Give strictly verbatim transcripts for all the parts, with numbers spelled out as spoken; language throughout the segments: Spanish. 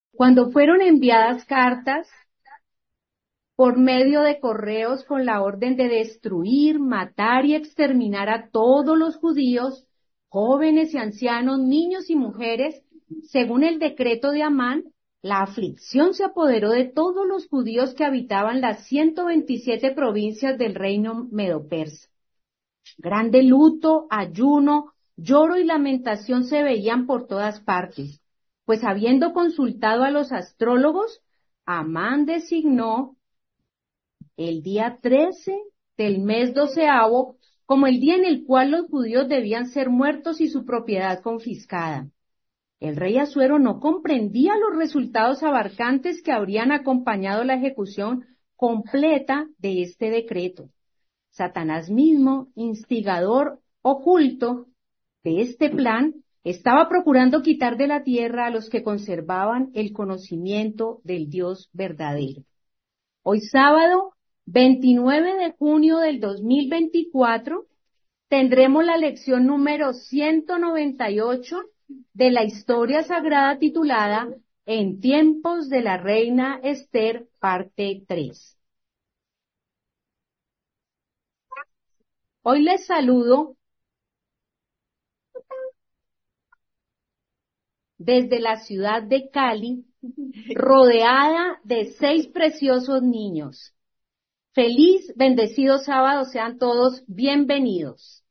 Cuando fueron enviadas cartas por medio de correos con la orden de destruir, matar y exterminar a todos los judíos, jóvenes y ancianos, niños y mujeres, según el decreto de Amán, la aflicción se apoderó de todos los judíos que habitaban las ciento veintisiete provincias del reino medo-persa. Grande luto, ayuno, lloro y lamentación se veían por todas partes, pues habiendo consultado a los astrólogos, Amán designó el día trece del mes doceavo como el día en el cual los judíos debían ser muertos y su propiedad confiscada. El rey Asuero no comprendía los resultados abarcantes que habrían acompañado la ejecución completa de este decreto. Satanás mismo, instigador oculto de este plan, estaba procurando quitar de la tierra a los que conservaban el conocimiento del Dios verdadero. Hoy sábado, veintinueve de junio del dos mil veinticuatro, tendremos la lección número ciento noventa y ocho de la historia sagrada titulada En tiempos de la reina Esther, parte tres. Hoy les saludo desde la ciudad de Cali, rodeada de seis preciosos niños. Feliz, bendecido sábado, sean todos bienvenidos.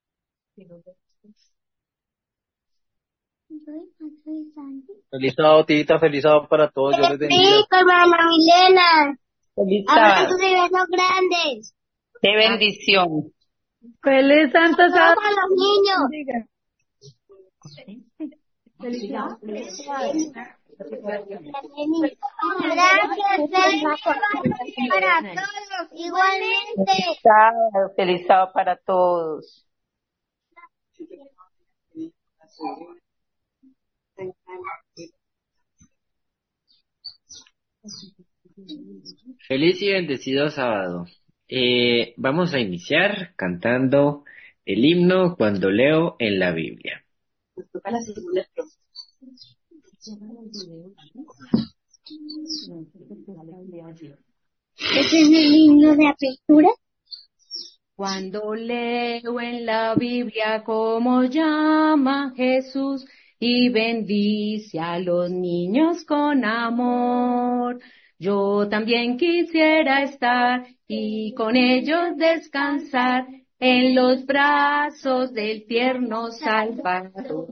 Feliz sábado, tita, feliz sábado para todos, Dios les bendiga. Sí, hermana Milena. Feliz Abra sábado. tus besos grandes. Qué bendición. Feliz Santo Todos Sábado. a los niños. Felicidades. Gracias, feliz para todos. Igualmente. Feliz sábado, feliz sábado para todos. Feliz y bendecido sábado. Eh, vamos a iniciar cantando el himno Cuando leo en la Biblia. ¿Ese es el himno de apertura? Cuando leo en la Biblia cómo llama Jesús y bendice a los niños con amor, yo también quisiera estar y con ellos descansar en los brazos del tierno Salvador.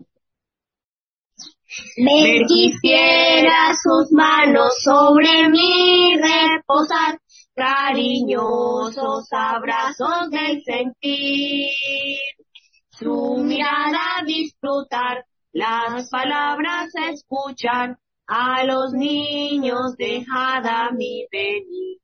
Me quisiera sus manos sobre mí reposar, cariñosos abrazos del sentir, su mirada disfrutar, las palabras escuchar, a los niños dejad a mí venir.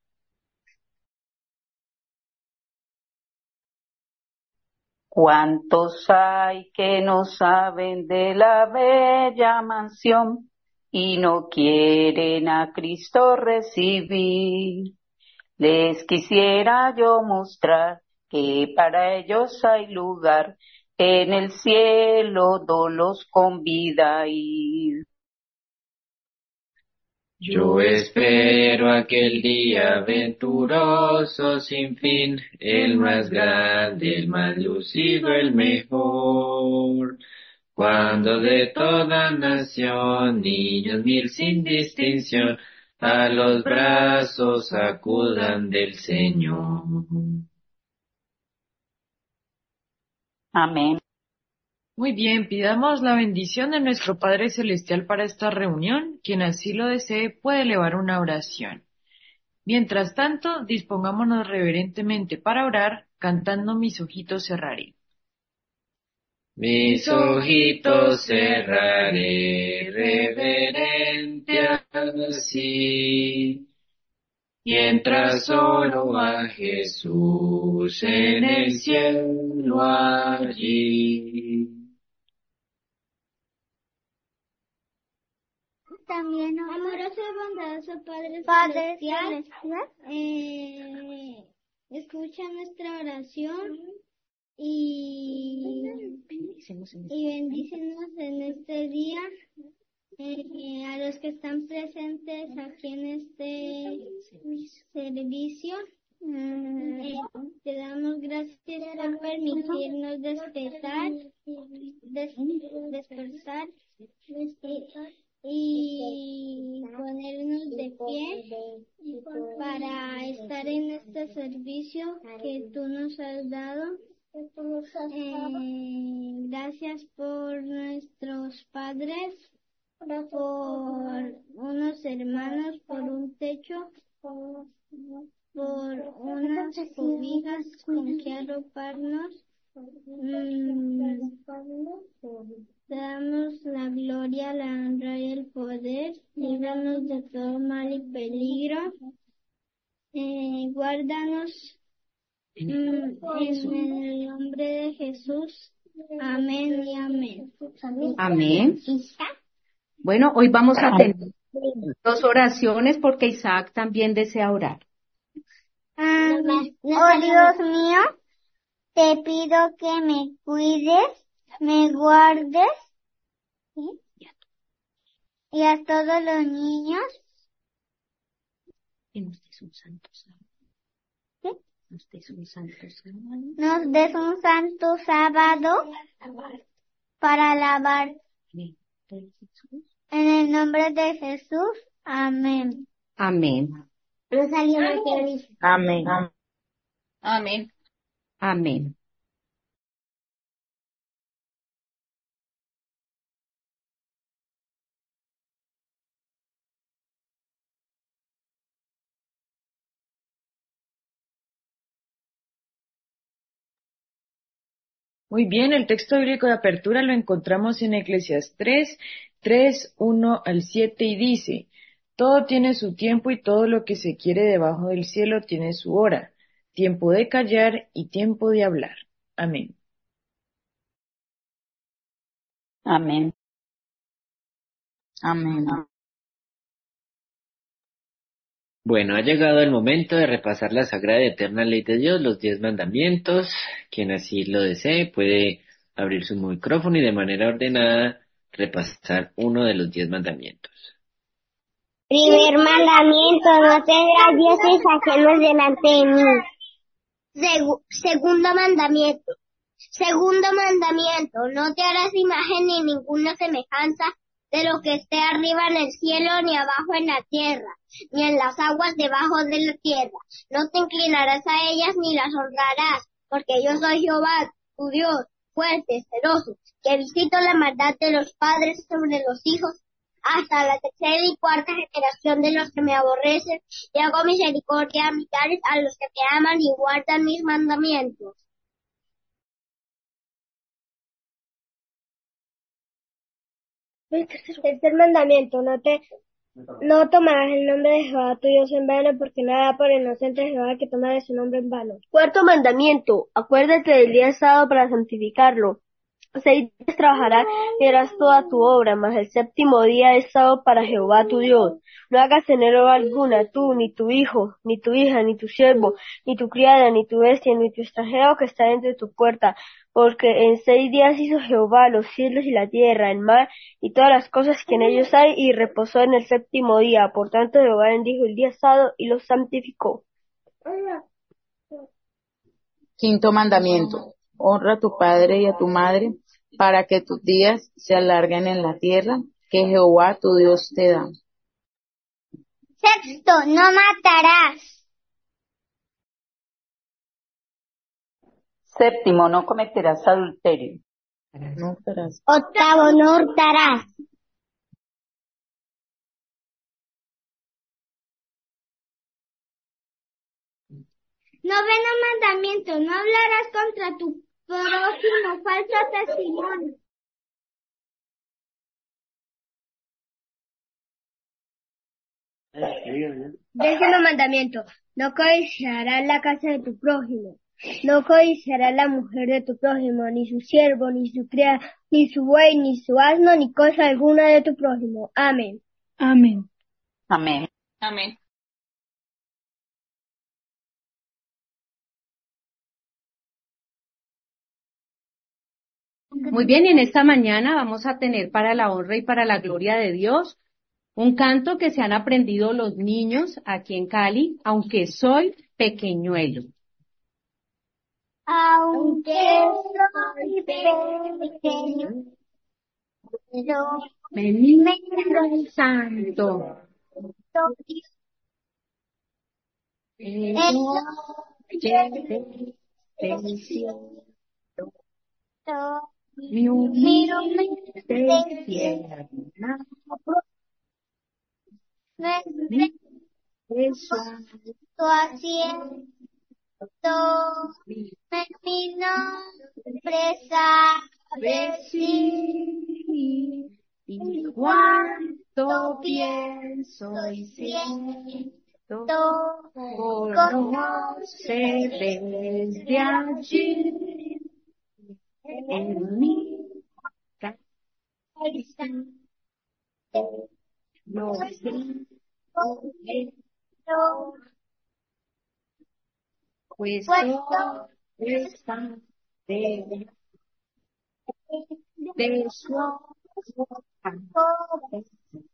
¿Cuántos hay que no saben de la bella mansión y no quieren a Cristo recibir? Les quisiera yo mostrar que para ellos hay lugar en el cielo, do los convida a ir. Yo espero aquel día venturoso sin fin, el más grande, el más lucido, el mejor. Cuando de toda nación, niños mil sin distinción, a los brazos acudan del Señor. Amén. Muy bien, pidamos la bendición de nuestro Padre Celestial para esta reunión. Quien así lo desee puede elevar una oración. Mientras tanto, dispongámonos reverentemente para orar, cantando Mis ojitos cerraré. Mis ojitos cerraré reverente así, mientras oro a Jesús en el cielo allí. También, amoroso y bondadoso Padre, Padre Celestial, eh, escucha nuestra oración y, y bendícenos en este día eh, a los que están presentes aquí en este servicio. Eh, te damos gracias por permitirnos despertar, des, despertar y ponernos de pie para estar en este servicio que tú nos has dado. Eh, gracias por nuestros padres, por unos hermanos, por un techo, por unas cobijas con que arroparnos. Mm, te damos la gloria, la honra y el poder. Líbranos de todo mal y peligro. Eh, guárdanos mm, en el nombre de Jesús. Amén y amén. Amén. Bueno, hoy vamos a tener dos oraciones porque Isaac también desea orar. Amén. Oh Dios mío, te pido que me cuides, me guardes, ¿sí? Y a todos los niños. Y nos des un santo sábado. ¿Sí? Nos des un santo sábado. Nos des un santo sábado para alabar. En En el nombre de Jesús. Amén. Amén. Rosalía Martínez. Amén. Amén. Amén. Muy bien, el texto bíblico de apertura lo encontramos en Eclesiastés tres, tres, uno al siete y dice, todo tiene su tiempo y todo lo que se quiere debajo del cielo tiene su hora, tiempo de callar y tiempo de hablar. Amén. Amén. Amén. Bueno, ha llegado el momento de repasar la sagrada y eterna ley de Dios, los diez mandamientos. Quien así lo desee puede abrir su micrófono y de manera ordenada repasar uno de los diez mandamientos. Primer mandamiento, no tendrás dioses ajenos delante de mí. Segu- segundo mandamiento. Segundo mandamiento, no te harás imagen ni ninguna semejanza de lo que esté arriba en el cielo, ni abajo en la tierra, ni en las aguas debajo de la tierra. No te inclinarás a ellas ni las honrarás, porque yo soy Jehová, tu Dios, fuerte, celoso, que visito la maldad de los padres sobre los hijos, hasta la tercera y cuarta generación de los que me aborrecen, y hago misericordia a millares a los que te aman y guardan mis mandamientos. Tercer mandamiento, no te, no tomarás el nombre de Jehová tu Dios en vano, porque nada por inocente Jehová que toma de su nombre en vano. Cuarto mandamiento, acuérdate del día sábado para santificarlo. Seis días trabajarás y harás toda tu obra, mas el séptimo día es sábado para Jehová tu Dios. No hagas en él obra alguna, tú, ni tu hijo, ni tu hija, ni tu siervo, ni tu criada, ni tu bestia, ni tu extranjero que está entre tu puerta, porque en seis días hizo Jehová los cielos y la tierra, el mar, y todas las cosas que en ellos hay, y reposó en el séptimo día. Por tanto Jehová bendijo el día sábado y lo santificó. Quinto mandamiento. Honra a tu padre y a tu madre, para que tus días se alarguen en la tierra que Jehová tu Dios te da. Sexto, no matarás. Séptimo, no cometerás adulterio. No harás. Octavo, no hurtarás. Noveno mandamiento, no hablarás contra tu prójimo falso testimonio. Décimo mandamiento, no codiciarás la casa de tu prójimo. No codiciarás la mujer de tu prójimo, ni su siervo, ni su criada, ni su buey, ni su asno, ni cosa alguna de tu prójimo. Amén. Amén. Amén. Amén. Muy bien, y en esta mañana vamos a tener para la honra y para la gloria de Dios un canto que se han aprendido los niños aquí en Cali, aunque soy pequeñuelo. Aunque soy pequeño, pero Bendito el santo. soy El el oye del cielo, mi Miro humilde tierra, me eso estoy haciendo en mi nombre sabe sí, y cuánto pienso y siento, conoce desde allí en mi cabeza los gritos, pues todo está de, de su amor.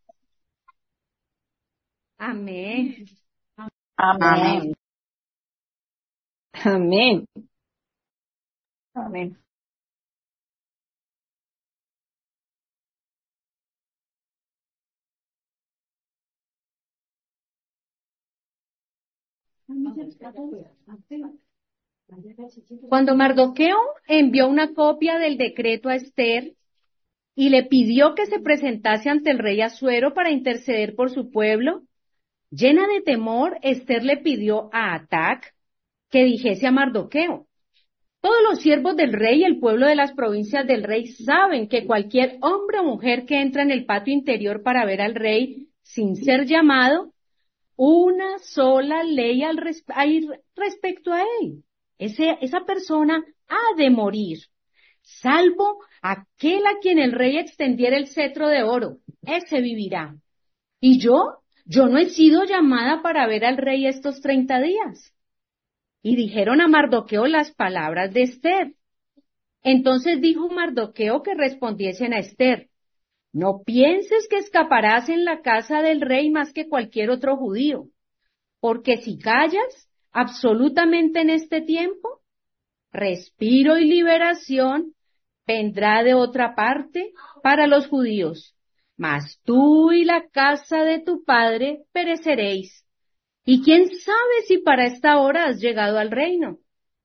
Amén. Amén. Amén. Amén. Cuando Mardoqueo envió una copia del decreto a Esther y le pidió que se presentase ante el rey Asuero para interceder por su pueblo, llena de temor, Esther le pidió a Atac que dijese a Mardoqueo: todos los siervos del rey y el pueblo de las provincias del rey saben que cualquier hombre o mujer que entra en el patio interior para ver al rey sin ser llamado, una sola ley al res- hay respecto a él. Ese, esa persona ha de morir, salvo aquel a quien el rey extendiera el cetro de oro. Ese vivirá. Y yo, yo no he sido llamada para ver al rey estos treinta días. Y dijeron a Mardoqueo las palabras de Esther. Entonces dijo Mardoqueo que respondiesen a Esther: no pienses que escaparás en la casa del rey más que cualquier otro judío, porque si callas absolutamente en este tiempo, respiro y liberación vendrá de otra parte para los judíos, mas tú y la casa de tu padre pereceréis. Y quién sabe si para esta hora has llegado al reino.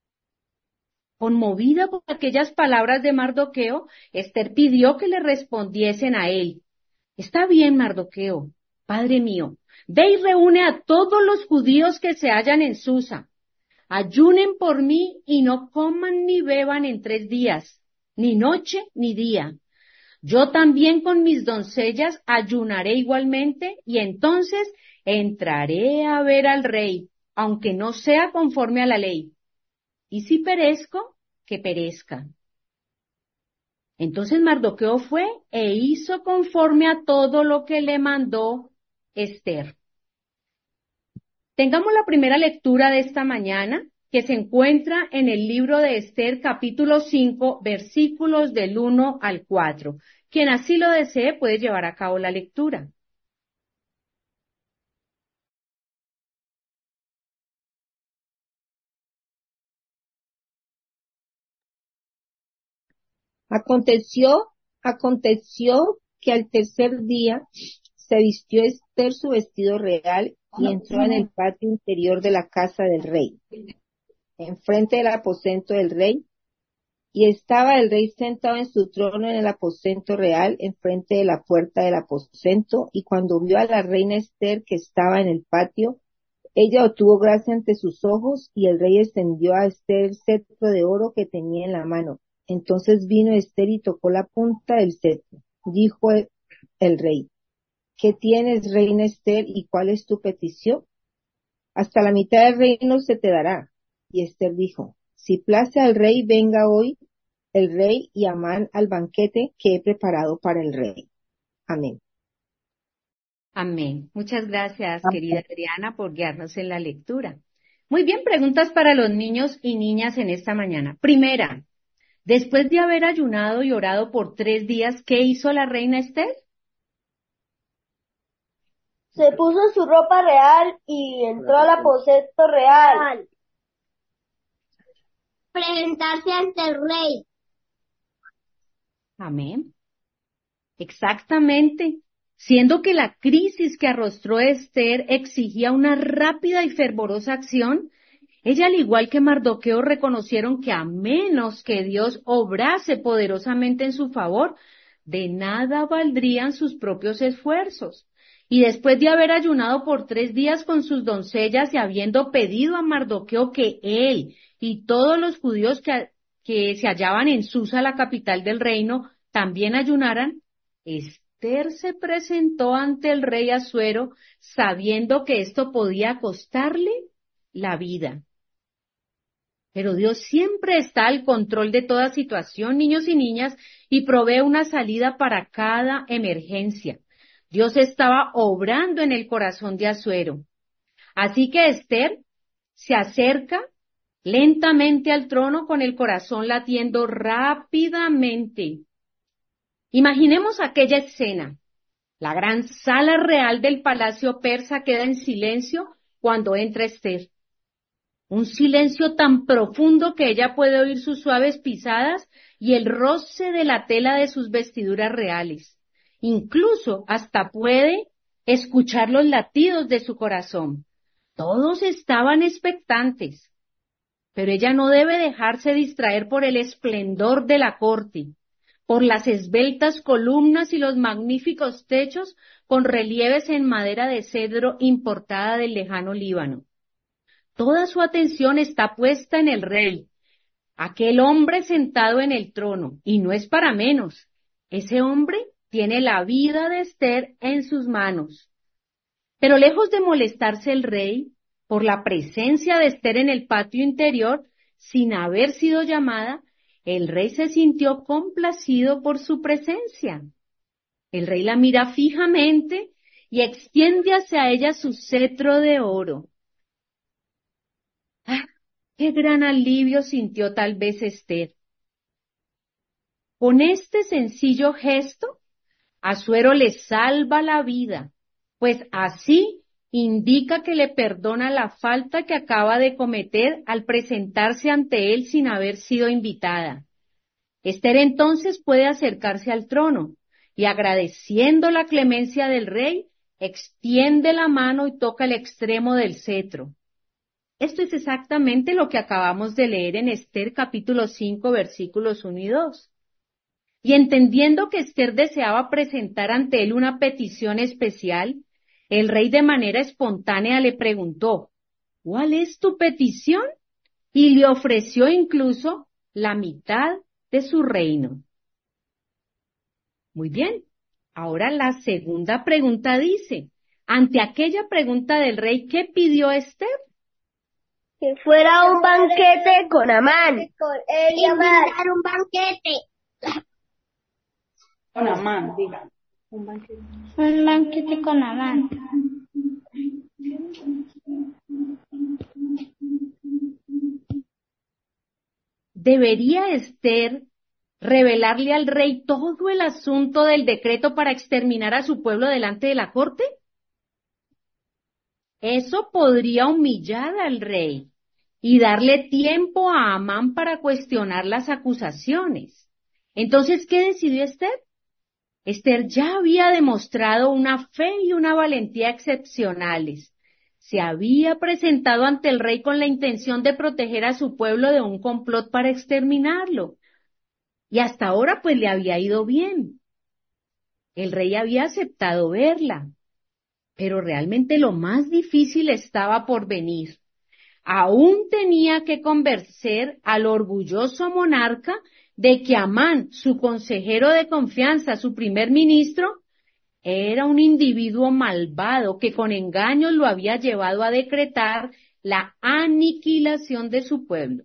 Conmovida por aquellas palabras de Mardoqueo, Esther pidió que le respondiesen a él: está bien, Mardoqueo, padre mío, ve y reúne a todos los judíos que se hallan en Susa. Ayunen por mí y no coman ni beban en tres días, ni noche ni día. Yo también con mis doncellas ayunaré igualmente, y entonces entraré a ver al rey, aunque no sea conforme a la ley. Y si perezco, que perezca. Entonces Mardoqueo fue e hizo conforme a todo lo que le mandó Esther. Tengamos la primera lectura de esta mañana, que se encuentra en el libro de Esther, capítulo cinco, versículos del uno al cuatro. Quien así lo desee puede llevar a cabo la lectura. Aconteció, aconteció que al tercer día se vistió Esther su vestido real y entró en el patio interior de la casa del rey, enfrente del aposento del rey, y estaba el rey sentado en su trono en el aposento real, enfrente de la puerta del aposento, y cuando vio a la reina Esther que estaba en el patio, ella obtuvo gracia ante sus ojos, y el rey extendió a Esther el cetro de oro que tenía en la mano. Entonces vino Esther y tocó la punta del cetro. Dijo el, el rey: ¿qué tienes, reina Esther, y cuál es tu petición? Hasta la mitad del reino se te dará. Y Esther dijo: si place al rey, venga hoy el rey y Amán al banquete que he preparado para el rey. Amén. Amén. Muchas gracias, Amén. querida Adriana, por guiarnos en la lectura. Muy bien, preguntas para los niños y niñas en esta mañana. Primera, Después de haber ayunado y orado por tres días, ¿qué hizo la reina Esther? Se puso su ropa real y entró al aposento real. Presentarse ante el rey. Amén. Exactamente. Siendo que la crisis que arrostró Esther exigía una rápida y fervorosa acción, ella, al igual que Mardoqueo, reconocieron que a menos que Dios obrase poderosamente en su favor, de nada valdrían sus propios esfuerzos. Y después de haber ayunado por tres días con sus doncellas y habiendo pedido a Mardoqueo que él y todos los judíos que, que se hallaban en Susa, la capital del reino, también ayunaran, Esther se presentó ante el rey Asuero sabiendo que esto podía costarle la vida. Pero Dios siempre está al control de toda situación, niños y niñas, y provee una salida para cada emergencia. Dios estaba obrando en el corazón de Asuero. Así que Esther se acerca lentamente al trono con el corazón latiendo rápidamente. Imaginemos aquella escena. La gran sala real del palacio persa queda en silencio cuando entra Esther. Un silencio tan profundo que ella puede oír sus suaves pisadas y el roce de la tela de sus vestiduras reales. Incluso hasta puede escuchar los latidos de su corazón. Todos estaban expectantes, pero ella no debe dejarse distraer por el esplendor de la corte, por las esbeltas columnas y los magníficos techos con relieves en madera de cedro importada del lejano Líbano. Toda su atención está puesta en el rey, aquel hombre sentado en el trono, y no es para menos. Ese hombre tiene la vida de Esther en sus manos. Pero lejos de molestarse el rey por la presencia de Esther en el patio interior, sin haber sido llamada, el rey se sintió complacido por su presencia. El rey la mira fijamente y extiende hacia ella su cetro de oro. ¡Ah! ¡Qué gran alivio sintió tal vez Esther! Con este sencillo gesto, Asuero le salva la vida, pues así indica que le perdona la falta que acaba de cometer al presentarse ante él sin haber sido invitada. Esther entonces puede acercarse al trono y, agradeciendo la clemencia del rey, extiende la mano y toca el extremo del cetro. Esto es exactamente lo que acabamos de leer en Esther capítulo cinco, versículos uno y dos. Y entendiendo que Esther deseaba presentar ante él una petición especial, el rey de manera espontánea le preguntó, ¿cuál es tu petición? Y le ofreció incluso la mitad de su reino. Muy bien, ahora la segunda pregunta dice, ante aquella pregunta del rey, ¿qué pidió Esther? Que fuera un banquete con Amán. Invitar un banquete. Con Amán, diga. Un banquete. Un banquete con Amán. ¿Debería Esther revelarle al rey todo el asunto del decreto para exterminar a su pueblo delante de la corte? Eso podría humillar al rey y darle tiempo a Amán para cuestionar las acusaciones. Entonces, ¿qué decidió Esther? Esther ya había demostrado una fe y una valentía excepcionales. Se había presentado ante el rey con la intención de proteger a su pueblo de un complot para exterminarlo. Y hasta ahora pues le había ido bien. El rey había aceptado verla. Pero realmente lo más difícil estaba por venir. Aún tenía que convencer al orgulloso monarca de que Amán, su consejero de confianza, su primer ministro, era un individuo malvado que con engaños lo había llevado a decretar la aniquilación de su pueblo.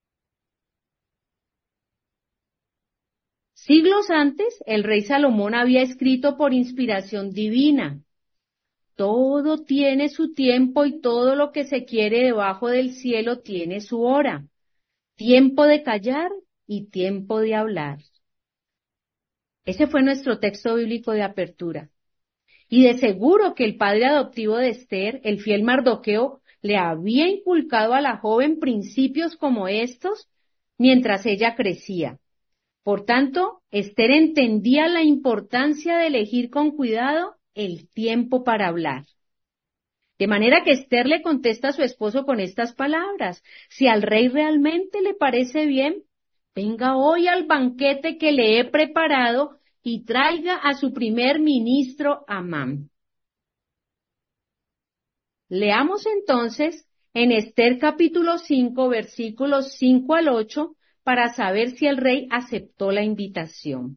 Siglos antes, el rey Salomón había escrito por inspiración divina: todo tiene su tiempo y todo lo que se quiere debajo del cielo tiene su hora. Tiempo de callar y tiempo de hablar. Ese fue nuestro texto bíblico de apertura. Y de seguro que el padre adoptivo de Esther, el fiel Mardoqueo, le había inculcado a la joven principios como estos mientras ella crecía. Por tanto, Esther entendía la importancia de elegir con cuidado el tiempo para hablar. De manera que Esther le contesta a su esposo con estas palabras: si al rey realmente le parece bien, venga hoy al banquete que le he preparado y traiga a su primer ministro Amán. Leamos entonces en Esther capítulo cinco, versículos cinco al ocho, para saber si el rey aceptó la invitación.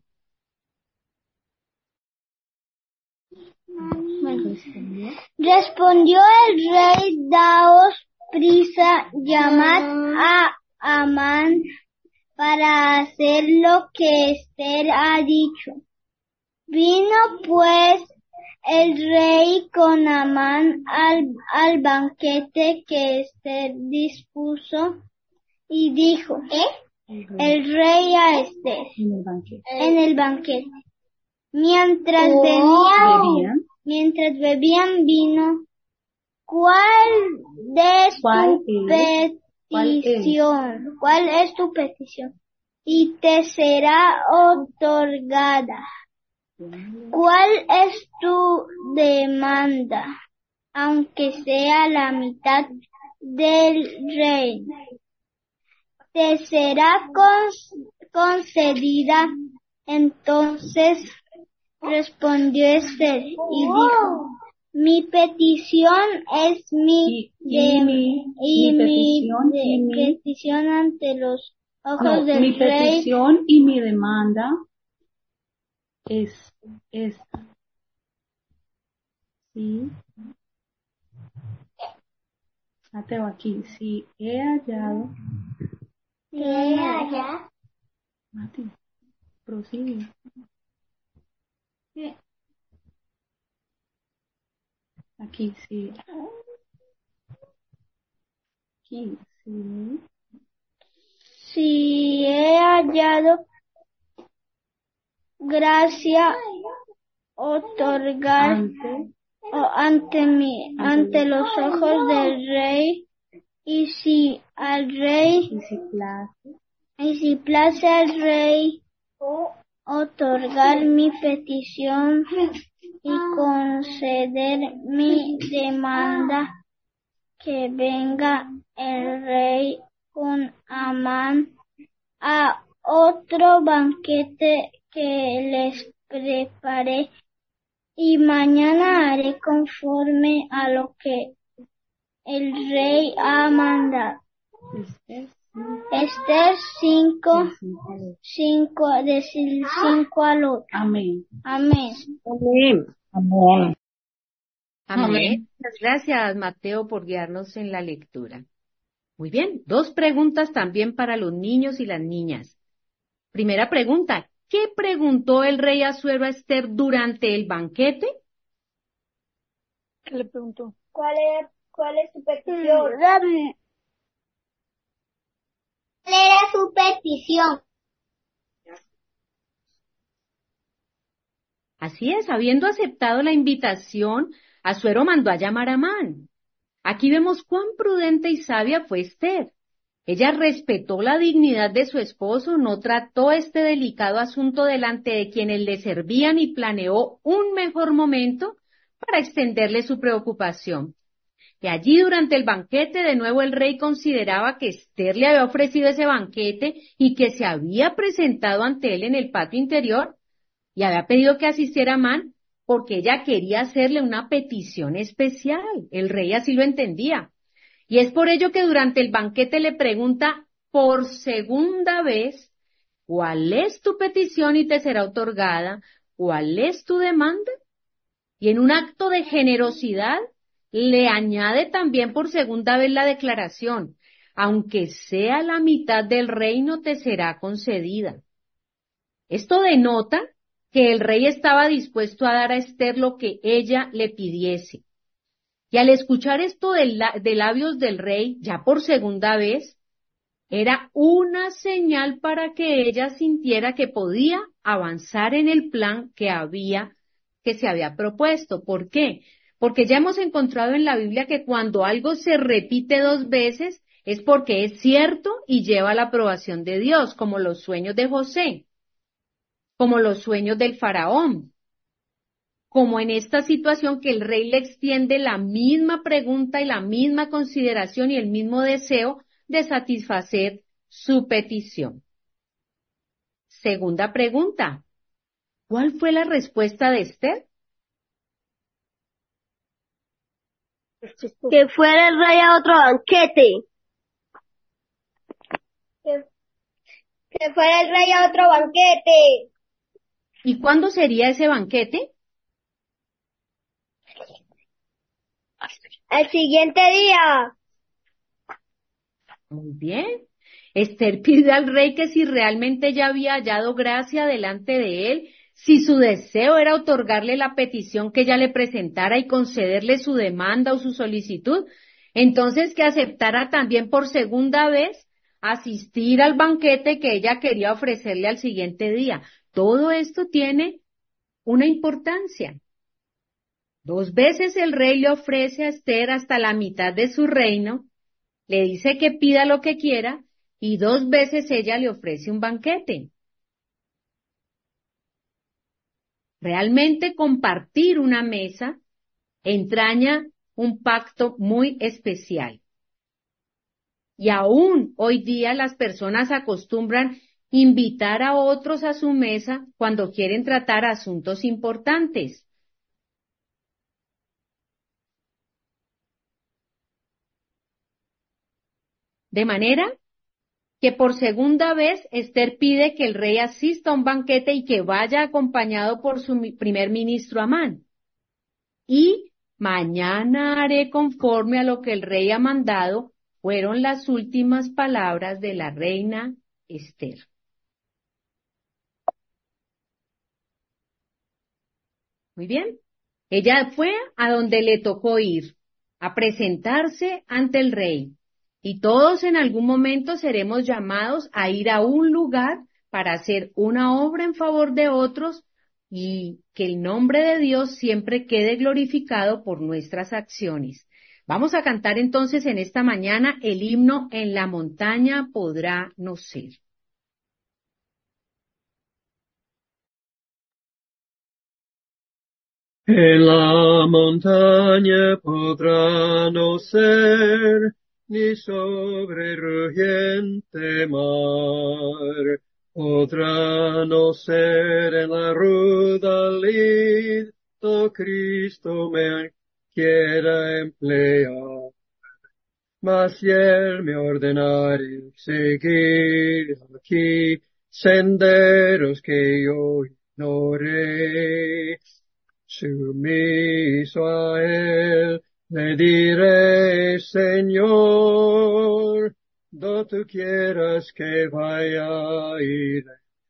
Respondió el rey: daos prisa, llamad a Amán para hacer lo que Esther ha dicho. Vino pues el rey con Amán al, al banquete que Esther dispuso y dijo, ¿eh? El rey a Esther en el banquete. En el banquete. Mientras oh, bebían, bebían, mientras bebían vino, ¿cuál es ¿Cuál tu es? petición? ¿Cuál es? ¿Cuál es tu petición? Y te será otorgada. ¿Cuál es tu demanda? Aunque sea la mitad del reino, te será concedida. Entonces respondió Esther y dijo, mi petición es mi, y, y de, mi, y mi, mi, petición, de, y mi petición ante los ojos no, del mi rey. Mi petición y mi demanda es esta. Sí. Mateo, aquí, si he hallado. Si he hallado. Mati, prosigue. Sí. Aquí, sí. Aquí, sí. Si he hallado gracia, otorgar ante, o ante mi, ante, ante los ojos del rey, y si al rey, y si place, y si place al rey, otorgar mi petición y conceder mi demanda, que venga el rey con Amán a otro banquete que les preparé, y mañana haré conforme a lo que el rey ha mandado. Esther cinco, cinco, decir cinco al otro. Amén. Amén. Amén. Amén. Amén. Muchas gracias, Mateo, por guiarnos en la lectura. Muy bien, dos preguntas también para los niños y las niñas. Primera pregunta, ¿qué preguntó el rey Asuero a Esther durante el banquete? ¿Qué le preguntó? ¿Cuál es, cuál es su petición? ¿Cuál era su petición? Así es, habiendo aceptado la invitación, Asuero mandó a llamar a Amán. Aquí vemos cuán prudente y sabia fue Esther. Ella respetó la dignidad de su esposo, no trató este delicado asunto delante de quienes le servían y planeó un mejor momento para extenderle su preocupación. Y allí durante el banquete de nuevo el rey consideraba que Esther le había ofrecido ese banquete y que se había presentado ante él en el patio interior y había pedido que asistiera a Amán porque ella quería hacerle una petición especial. El rey así lo entendía. Y es por ello que durante el banquete le pregunta por segunda vez, ¿cuál es tu petición y te será otorgada? ¿Cuál es tu demanda? Y en un acto de generosidad le añade también por segunda vez la declaración, aunque sea la mitad del reino te será concedida. Esto denota que el rey estaba dispuesto a dar a Esther lo que ella le pidiese. Y al escuchar esto de, la, de labios del rey, ya por segunda vez, Era una señal para que ella sintiera que podía avanzar en el plan que había, que se había propuesto. ¿Por qué? Porque ya hemos encontrado en la Biblia que cuando algo se repite dos veces es porque es cierto y lleva la aprobación de Dios, como los sueños de José, como los sueños del faraón, como en esta situación que el rey le extiende la misma pregunta y la misma consideración y el mismo deseo de satisfacer su petición. Segunda pregunta, ¿cuál fue la respuesta de Esther? Que fuera el rey a otro banquete. Que, que fuera el rey a otro banquete. ¿Y cuándo sería ese banquete? Al siguiente día. Muy bien. Esther pide al rey que si realmente ya había hallado gracia delante de él, si su deseo era otorgarle la petición que ella le presentara y concederle su demanda o su solicitud, entonces que aceptara también por segunda vez asistir al banquete que ella quería ofrecerle al siguiente día. Todo esto tiene una importancia. Dos veces el rey le ofrece a Esther hasta la mitad de su reino, le dice que pida lo que quiera, y dos veces ella le ofrece un banquete. Realmente compartir una mesa entraña un pacto muy especial. Y aún hoy día las personas acostumbran invitar a otros a su mesa cuando quieren tratar asuntos importantes. De manera que por segunda vez Esther pide que el rey asista a un banquete y que vaya acompañado por su primer ministro Amán. Y mañana haré conforme a lo que el rey ha mandado, fueron las últimas palabras de la reina Esther. Muy bien. Ella fue a donde le tocó ir, a presentarse ante el rey. Y todos en algún momento seremos llamados a ir a un lugar para hacer una obra en favor de otros y que el nombre de Dios siempre quede glorificado por nuestras acciones. Vamos a cantar entonces en esta mañana el himno En la montaña podrá no ser. En la montaña podrá no ser, ni sobre rugiente mar, podrá no ser en la ruda lid, do Cristo me quiera emplear. Mas si él me ordenare seguir aquí senderos que yo ignoré, sumiso a él le diré, Señor, do tú quieras que vaya, iré.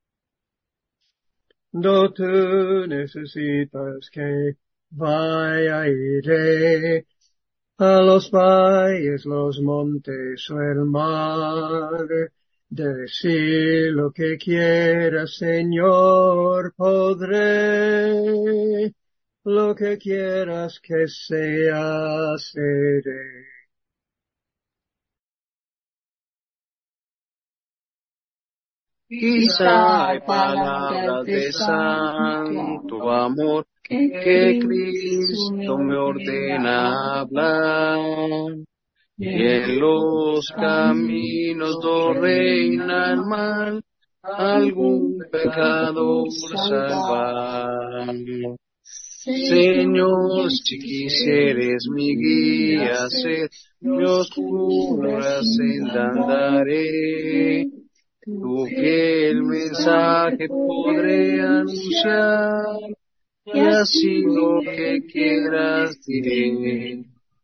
Do tú necesitas que vaya, iré. A los valles, los montes o el mar, decir lo que quieras, Señor, podré. Lo que quieras que sea, seré. Quizá hay palabras de santo amor que Cristo me ordena hablar, y en los caminos do reina el mal, algún pecador salvar. Señor, si quisieres mi guía ser, mi oscura senda andaré. Tú que el mensaje podré anunciar, y así lo que quieras diré.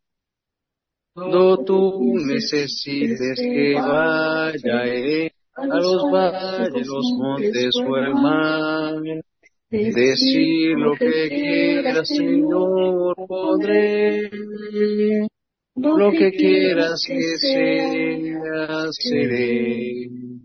Do tú necesites que vaya eh, a los valles, los montes o el mar, decir lo que quieras, Señor, podré. Lo que quieras que sea, seré.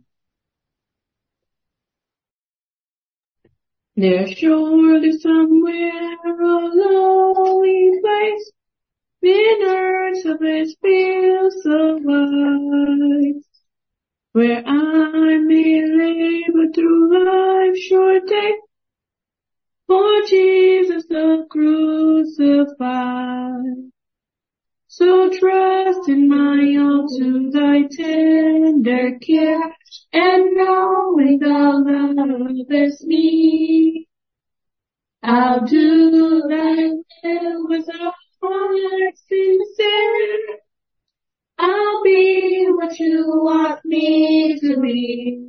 There's surely somewhere a lonely place, vineyards of its fields of ice, where I may labor through life's short day, for Jesus the crucified. So trust in my all to thy tender care, and knowing thou lovest me, I'll do thy will with a heart sincere. I'll be what you want me to be.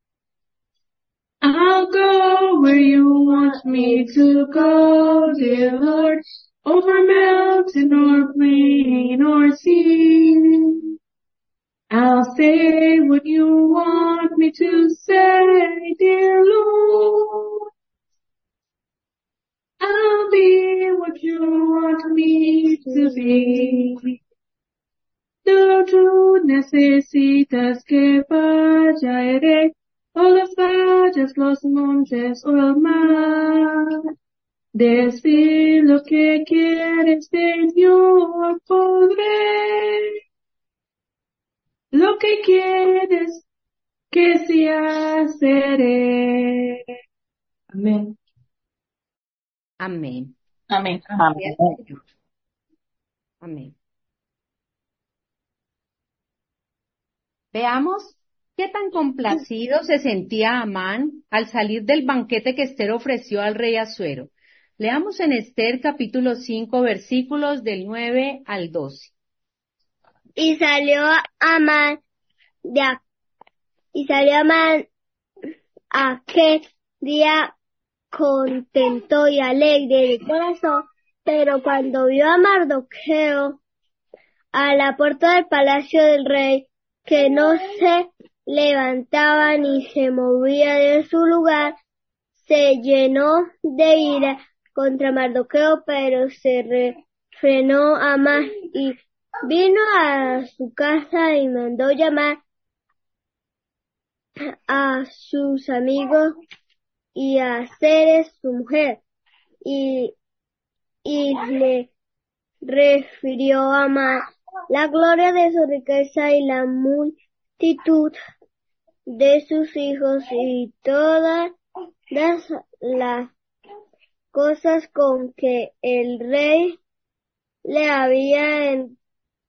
I'll go where you want me to go, dear Lord, over mountain or plain or sea. I'll say what you want me to say, dear Lord. I'll be what you want me to be. No, tú necesitas que vaya, iré, o las valles, los montes o el mar. Decir lo que quieres, Señor, podré. Lo que quieres que sea, seré. Amén. Amén. Amén. Gloria al Señor. Amén. Veamos qué tan complacido se sentía Amán al salir del banquete que Esther ofreció al rey Asuero. Leamos en Esther capítulo cinco versículos del nueve al doce. Y salió Amán de a- y salió Amán aquel día contento y alegre de corazón, pero cuando vio a Mardoqueo a la puerta del palacio del rey, que no se levantaba ni se movía de su lugar, se llenó de ira contra Mardoqueo, pero se refrenó Amán y vino a su casa y mandó llamar a sus amigos y a Zeres su mujer, y, y le refirió a Amán la gloria de su riqueza y la multitud de sus hijos y todas las, las cosas con que el rey le había en-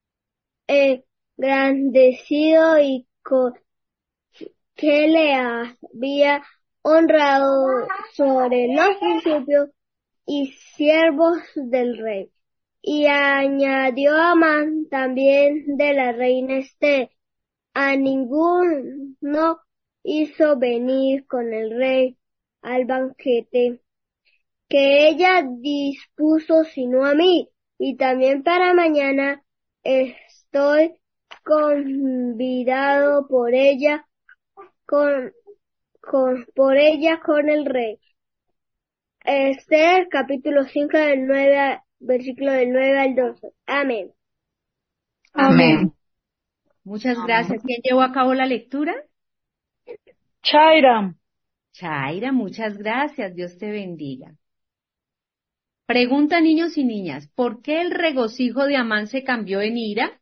engrandecido y con que le había honrado sobre los principios y siervos del rey. Y añadió Amán también de la reina Esther, a ninguno hizo venir con el rey al banquete que ella dispuso sino a mí, y también para mañana estoy convidado por ella con, con por ella con el rey. Esther capítulo cinco del nueve a- versículo del nueve al doce. Amén. Amén. Muchas gracias. ¿Quién llevó a cabo la lectura? Chaira. Chaira, muchas gracias. Dios te bendiga. Pregunta, niños y niñas, ¿por qué el regocijo de Amán se cambió en ira?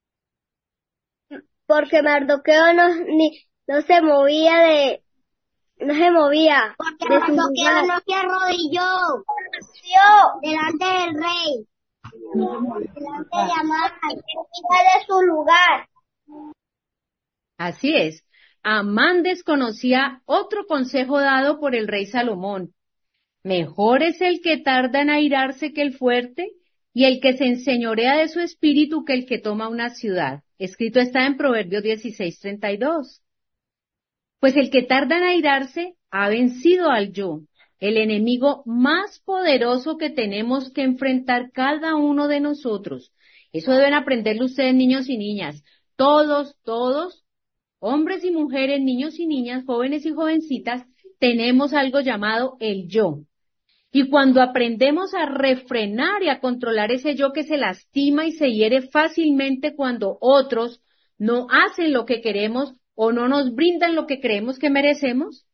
Porque Mardoqueo no, ni, no se movía de, no se movía Porque de su Mardoqueo lugar. no se arrodilló delante del rey, delante de Amán, iba de su lugar. Así es. Amán desconocía otro consejo dado por el rey Salomón. Mejor es el que tarda en airarse que el fuerte, y el que se enseñorea de su espíritu que el que toma una ciudad. Escrito está en Proverbios dieciséis treinta y dos. Pues el que tarda en airarse ha vencido al yo, el enemigo más poderoso que tenemos que enfrentar cada uno de nosotros. Eso deben aprenderlo ustedes, niños y niñas. Todos, todos, hombres y mujeres, niños y niñas, jóvenes y jovencitas, tenemos algo llamado el yo. Y cuando aprendemos a refrenar y a controlar ese yo que se lastima y se hiere fácilmente cuando otros no hacen lo que queremos o no nos brindan lo que creemos que merecemos,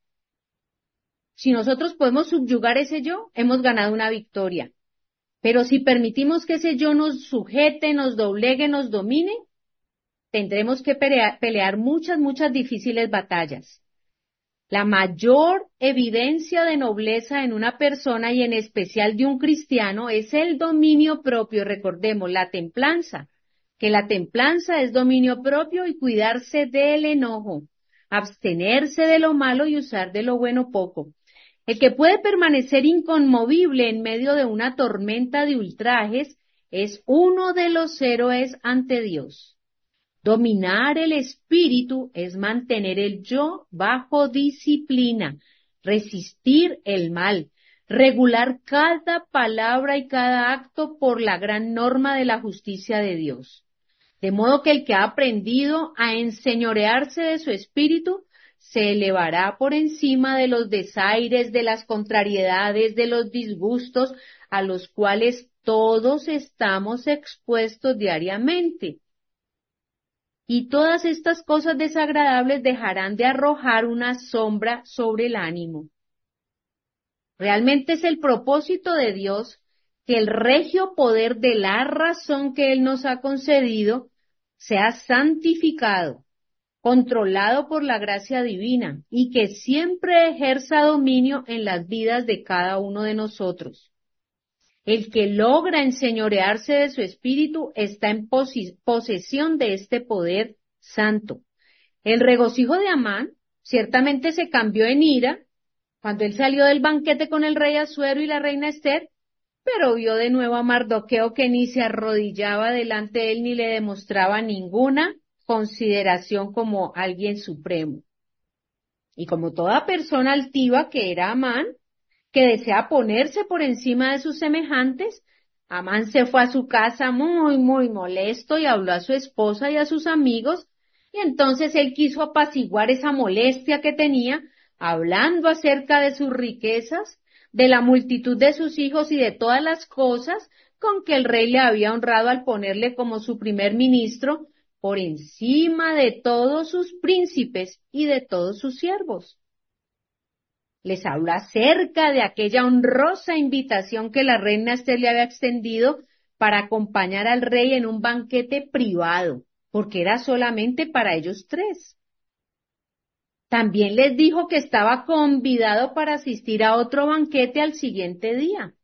si nosotros podemos subyugar ese yo, hemos ganado una victoria. Pero si permitimos que ese yo nos sujete, nos doblegue, nos domine, tendremos que pelear, pelear muchas, muchas difíciles batallas. La mayor evidencia de nobleza en una persona y en especial de un cristiano es el dominio propio. Recordemos, la templanza, que la templanza es dominio propio y cuidarse del enojo, abstenerse de lo malo y usar de lo bueno poco. El que puede permanecer inconmovible en medio de una tormenta de ultrajes es uno de los héroes ante Dios. Dominar el espíritu es mantener el yo bajo disciplina, resistir el mal, regular cada palabra y cada acto por la gran norma de la justicia de Dios. De modo que el que ha aprendido a enseñorearse de su espíritu se elevará por encima de los desaires, de las contrariedades, de los disgustos a los cuales todos estamos expuestos diariamente. Y todas estas cosas desagradables dejarán de arrojar una sombra sobre el ánimo. Realmente es el propósito de Dios que el regio poder de la razón que Él nos ha concedido sea santificado, controlado por la gracia divina y que siempre ejerza dominio en las vidas de cada uno de nosotros. El que logra enseñorearse de su espíritu está en posesión de este poder santo. El regocijo de Amán ciertamente se cambió en ira cuando él salió del banquete con el rey Asuero y la reina Ester, pero vio de nuevo a Mardoqueo que ni se arrodillaba delante de él ni le demostraba ninguna consideración como alguien supremo. Y como toda persona altiva que era Amán, que desea ponerse por encima de sus semejantes, Amán se fue a su casa muy, muy molesto y habló a su esposa y a sus amigos, y entonces él quiso apaciguar esa molestia que tenía, hablando acerca de sus riquezas, de la multitud de sus hijos y de todas las cosas con que el rey le había honrado al ponerle como su primer ministro por encima de todos sus príncipes y de todos sus siervos. Les habló acerca de aquella honrosa invitación que la reina Ester le había extendido para acompañar al rey en un banquete privado, porque era solamente para ellos tres. También les dijo que estaba convidado para asistir a otro banquete al siguiente día.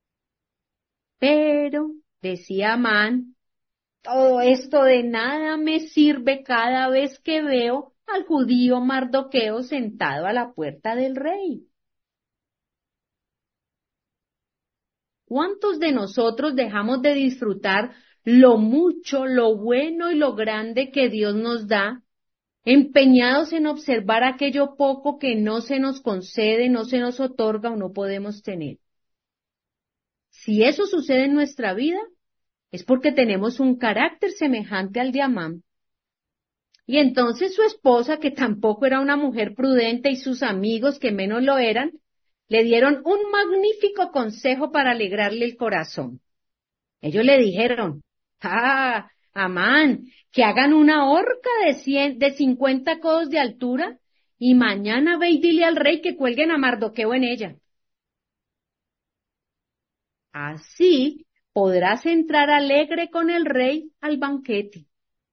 Pero, decía Amán, todo esto de nada me sirve cada vez que veo al judío Mardoqueo sentado a la puerta del rey. ¿Cuántos de nosotros dejamos de disfrutar lo mucho, lo bueno y lo grande que Dios nos da, empeñados en observar aquello poco que no se nos concede, no se nos otorga o no podemos tener? Si eso sucede en nuestra vida, es porque tenemos un carácter semejante al de Amán. Y entonces su esposa, que tampoco era una mujer prudente, y sus amigos, que menos lo eran, le dieron un magnífico consejo para alegrarle el corazón. Ellos le dijeron, ah, Amán, que hagan una horca de cien, de cincuenta codos de altura, y mañana ve y dile al rey que cuelguen a Mardoqueo en ella. Así podrás entrar alegre con el rey al banquete.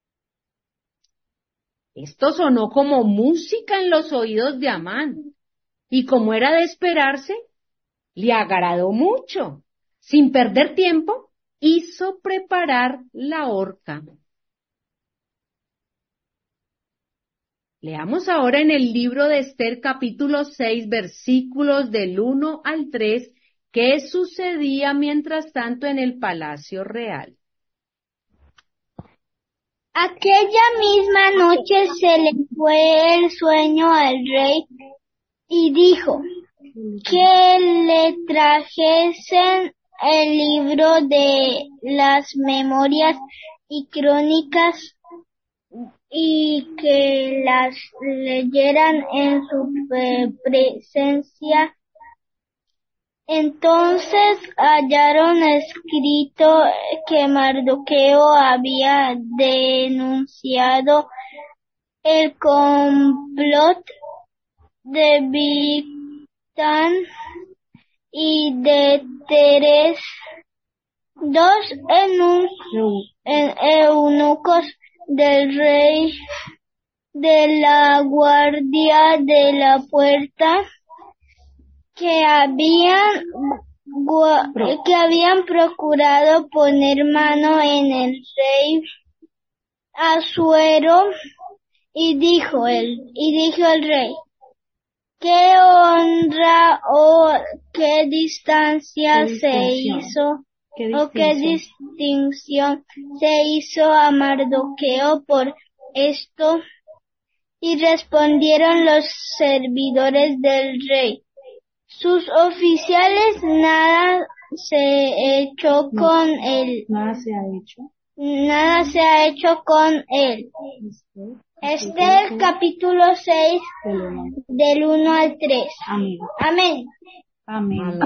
Esto sonó como música en los oídos de Amán, y como era de esperarse, le agradó mucho. Sin perder tiempo, hizo preparar la horca. Leamos ahora en el libro de Ester, capítulo seis, versículos del uno al tres, qué sucedía mientras tanto en el palacio real. Aquella misma noche se le fue el sueño al rey y dijo que le trajesen el libro de las memorias y crónicas y que las leyeran en su presencia Entonces hallaron escrito que Mardoqueo había denunciado el complot de Bigtán y de Teres, dos eunucos, eunucos del rey de la guardia de la puerta, que habían que habían procurado poner mano en el rey Asuero, y dijo él y dijo el rey: ¿Qué honra o qué distancia ¿Qué se distinción? hizo ¿Qué o qué distinción? distinción se hizo a Mardoqueo por esto? Y respondieron los servidores del rey: sus oficiales nada se hecho No, con él, nada se ha hecho. nada se ha hecho con él. Esther capítulo seis del uno al tres. Amén. Amén. Amén.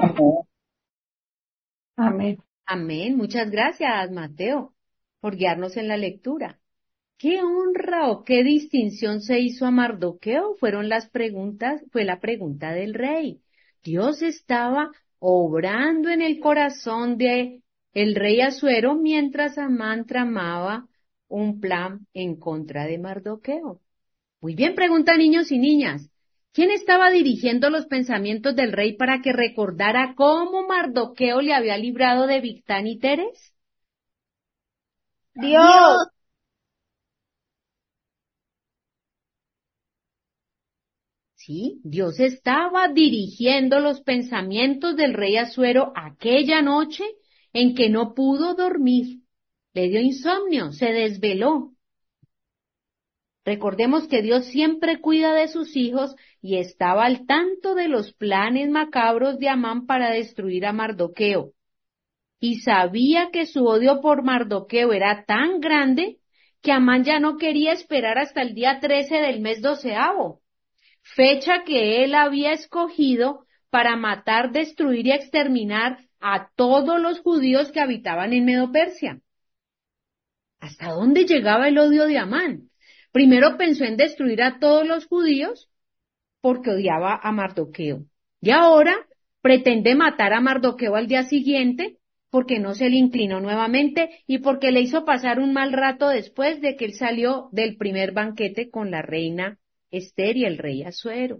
Amén. Amén. Muchas gracias, Mateo, por guiarnos en la lectura. ¿Qué honra o qué distinción se hizo a Mardoqueo? Fueron las preguntas, fue la pregunta del rey. Dios estaba obrando en el corazón de el rey Asuero mientras Amán tramaba un plan en contra de Mardoqueo. Muy bien, pregunta niños y niñas. ¿Quién estaba dirigiendo los pensamientos del rey para que recordara cómo Mardoqueo le había librado de Bigtán y Teres? Dios. Sí, Dios estaba dirigiendo los pensamientos del rey Asuero aquella noche en que no pudo dormir. Le dio insomnio, se desveló. Recordemos que Dios siempre cuida de sus hijos y estaba al tanto de los planes macabros de Amán para destruir a Mardoqueo. Y sabía que su odio por Mardoqueo era tan grande que Amán ya no quería esperar hasta el día trece del mes doceavo, fecha que él había escogido para matar, destruir y exterminar a todos los judíos que habitaban en Medo-Persia. ¿Hasta dónde llegaba el odio de Amán? Primero pensó en destruir a todos los judíos porque odiaba a Mardoqueo. Y ahora pretende matar a Mardoqueo al día siguiente porque no se le inclinó nuevamente y porque le hizo pasar un mal rato después de que él salió del primer banquete con la reina Esther y el rey Asuero.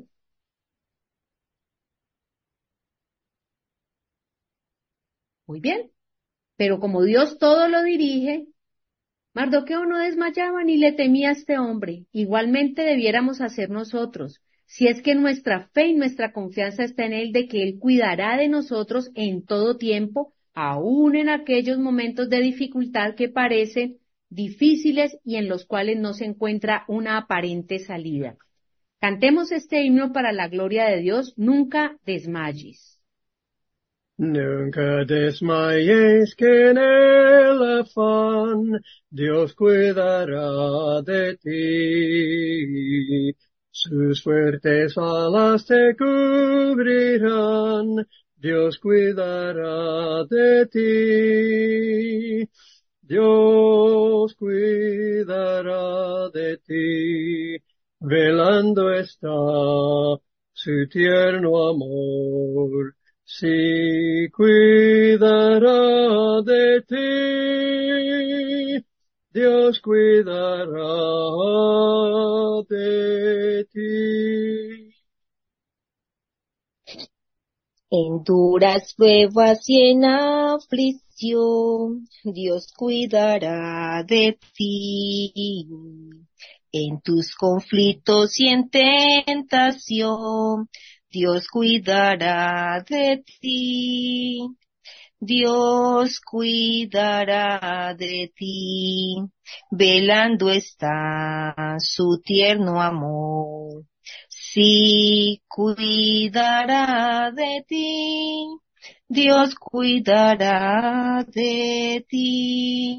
Muy bien, pero como Dios todo lo dirige, Mardoqueo no desmayaba ni le temía a este hombre. Igualmente debiéramos hacer nosotros, si es que nuestra fe y nuestra confianza está en él, de que él cuidará de nosotros en todo tiempo, aun en aquellos momentos de dificultad que parecen difíciles y en los cuales no se encuentra una aparente salida. Cantemos este himno para la gloria de Dios. Nunca desmayes. Nunca desmayes que en el afán Dios cuidará de ti. Sus fuertes alas te cubrirán, Dios cuidará de ti. Dios cuidará de ti, velando está su tierno amor. Sí, cuidará de ti, Dios cuidará de ti. En duras pruebas y en aflicción, Dios cuidará de ti. En tus conflictos y en tentación, Dios cuidará de ti. Dios cuidará de ti, velando está su tierno amor. Sí, cuidará de ti, Dios cuidará de ti.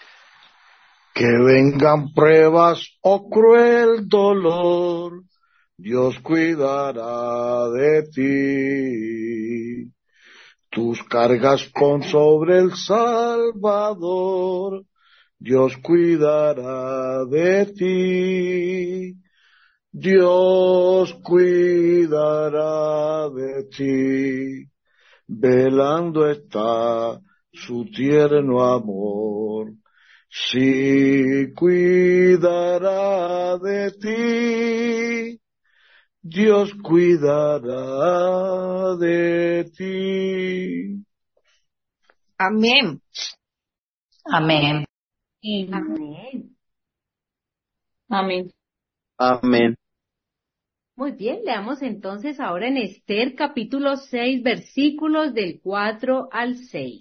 Que vengan pruebas o cruel dolor, Dios cuidará de ti. Tus cargas pon sobre el Salvador, Dios cuidará de ti. Dios cuidará de ti, velando está su tierno amor. Sí, cuidará de ti, Dios cuidará de ti. Amén. Amén. Amén. Amén. Amén. Muy bien, leamos entonces ahora en Esther capítulo seis, versículos del cuatro al seis.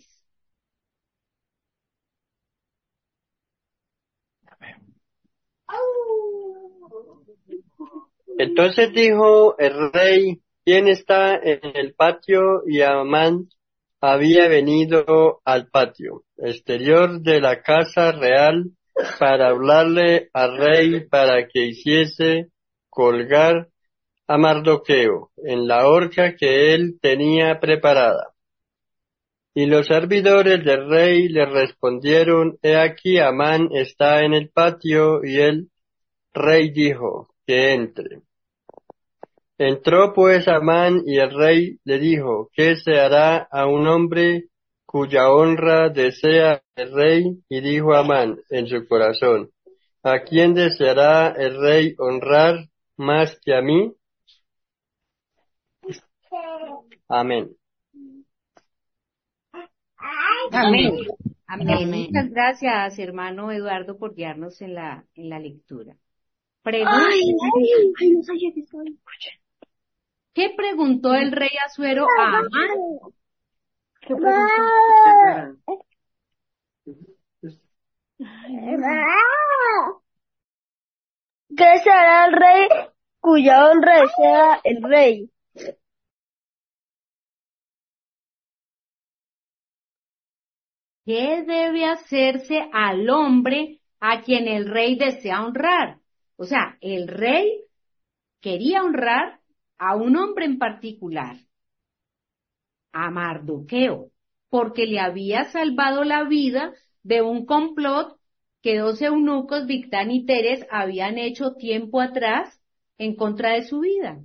Entonces dijo el rey, ¿quién está en el patio? Y Amán había venido al patio exterior de la casa real para hablarle al rey para que hiciese colgar a Mardoqueo en la horca que él tenía preparada. Y los servidores del rey le respondieron, he aquí Amán está en el patio, y el rey dijo que entre. Entró pues Amán, y el rey le dijo, ¿qué se hará a un hombre cuya honra desea el rey? Y dijo Amán en su corazón, ¿a quién deseará el rey honrar más que a mí? Amén. Amén. Amén. Muchas gracias, hermano Eduardo, por guiarnos en la, en la lectura. Pregunta. Ay, ay, ay, no sabía que estaba. ¿Qué preguntó el rey Asuero a Amán? ¿Qué ¿Qué será el rey cuya honra desea el rey? ¿Qué debe hacerse al hombre a quien el rey desea honrar? O sea, el rey quería honrar a un hombre en particular, a Mardoqueo, porque le había salvado la vida de un complot que dos eunucos, Bigtán y Teres, habían hecho tiempo atrás en contra de su vida.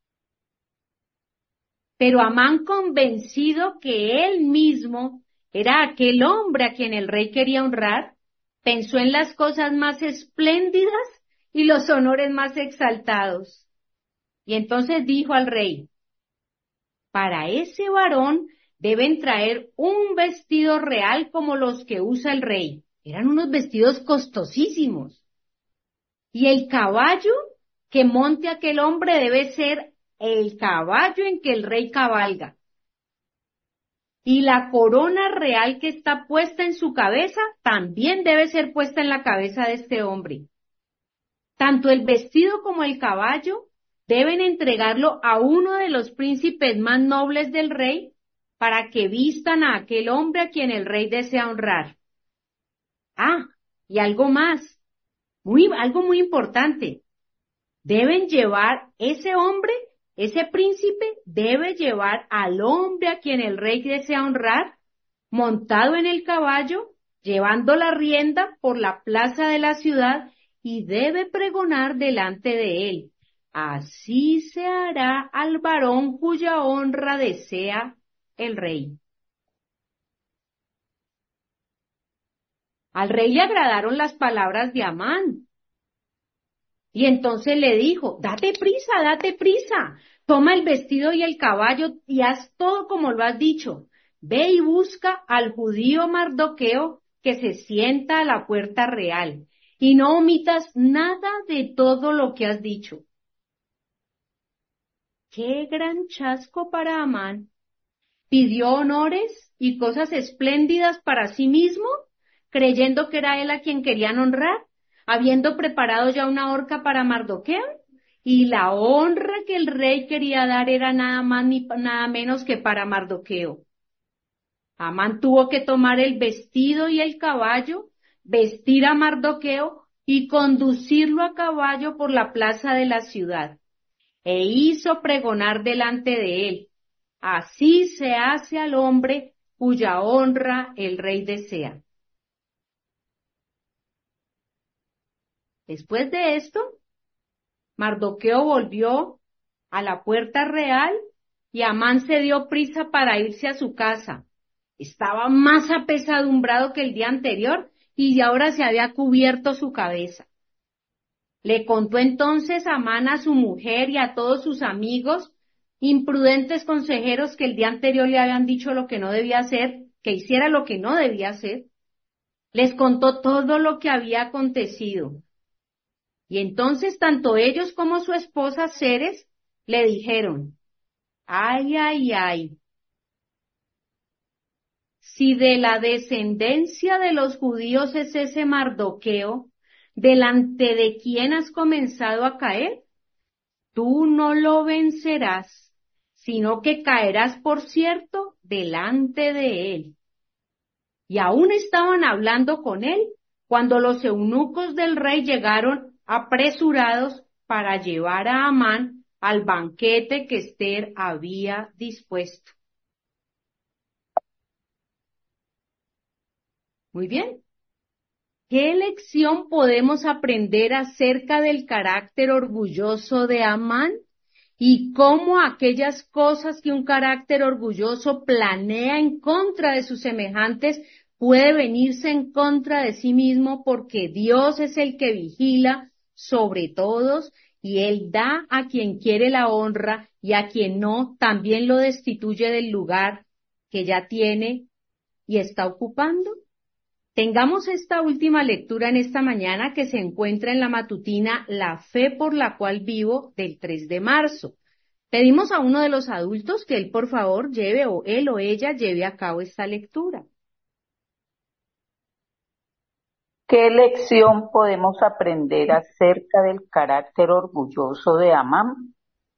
Pero Amán, convencido que él mismo era aquel hombre a quien el rey quería honrar, pensó en las cosas más espléndidas y los honores más exaltados. Y entonces dijo al rey, para ese varón deben traer un vestido real como los que usa el rey. Eran unos vestidos costosísimos. Y el caballo que monte aquel hombre debe ser el caballo en que el rey cabalga. Y la corona real que está puesta en su cabeza también debe ser puesta en la cabeza de este hombre. Tanto el vestido como el caballo deben entregarlo a uno de los príncipes más nobles del rey para que vistan a aquel hombre a quien el rey desea honrar. Ah, y algo más, muy, algo muy importante. Deben llevar ese hombre, ese príncipe, debe llevar al hombre a quien el rey desea honrar, montado en el caballo, llevando la rienda por la plaza de la ciudad, y debe pregonar delante de él. Así se hará al varón cuya honra desea el rey. Al rey le agradaron las palabras de Amán. Y entonces le dijo, date prisa, date prisa, toma el vestido y el caballo y haz todo como lo has dicho. Ve y busca al judío Mardoqueo que se sienta a la puerta real y no omitas nada de todo lo que has dicho. ¡Qué gran chasco para Amán! Pidió honores y cosas espléndidas para sí mismo, creyendo que era él a quien querían honrar, habiendo preparado ya una horca para Mardoqueo, y la honra que el rey quería dar era nada más ni nada menos que para Mardoqueo. Amán tuvo que tomar el vestido y el caballo, vestir a Mardoqueo y conducirlo a caballo por la plaza de la ciudad. e hizo pregonar delante de él: así se hace al hombre cuya honra el rey desea. Después de esto, Mardoqueo volvió a la puerta real y Amán se dio prisa para irse a su casa. Estaba más apesadumbrado que el día anterior y ahora se había cubierto su cabeza. Le contó entonces Amán a su mujer y a todos sus amigos, imprudentes consejeros, que el día anterior le habían dicho lo que no debía hacer, que hiciera lo que no debía hacer. Les contó todo lo que había acontecido. Y entonces tanto ellos como su esposa Zeres le dijeron: ay, ay, ay, si de la descendencia de los judíos es ese Mardoqueo, delante de quien has comenzado a caer, tú no lo vencerás, sino que caerás, por cierto, delante de él. Y aún estaban hablando con él cuando los eunucos del rey llegaron apresurados para llevar a Amán al banquete que Ester había dispuesto. Muy bien. ¿Qué lección podemos aprender acerca del carácter orgulloso de Amán y cómo aquellas cosas que un carácter orgulloso planea en contra de sus semejantes puede venirse en contra de sí mismo, porque Dios es el que vigila sobre todos y Él da a quien quiere la honra y a quien no también lo destituye del lugar que ya tiene y está ocupando? Tengamos esta última lectura en esta mañana, que se encuentra en la matutina La Fe por la cual vivo, del tres de marzo. Pedimos a uno de los adultos que él por favor lleve, o él o ella lleve a cabo esta lectura. ¿Qué lección podemos aprender acerca del carácter orgulloso de Amán?